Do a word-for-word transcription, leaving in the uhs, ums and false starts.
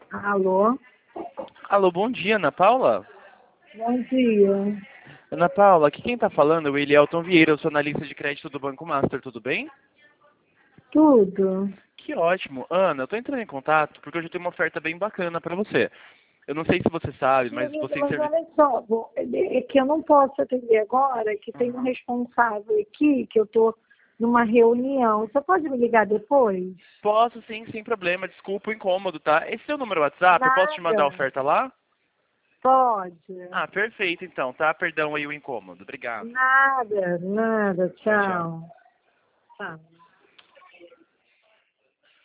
Alô? Alô, bom dia, Ana Paula. Bom dia. Ana Paula, aqui quem tá falando é o Elielton Vieira, eu sou analista de crédito do Banco Master, tudo bem? Tudo? Que ótimo. Ana, eu tô entrando em contato porque hoje eu tenho uma oferta bem bacana pra você. Eu não sei se você sabe, mas Querido, você em mas servi... olha só, vou- é que eu não posso atender agora, que tem um Uhum. responsável aqui, que eu estou numa reunião. Você pode me ligar depois? Posso sim, sem problema, desculpa o incômodo, tá? Esse é o número WhatsApp, eu posso te mandar a Nada. oferta lá? Pode. Ah, perfeito então, tá? Perdão aí o incômodo. Obrigado. Nada, nada. Tchau, tchau. Tchau. Tchau.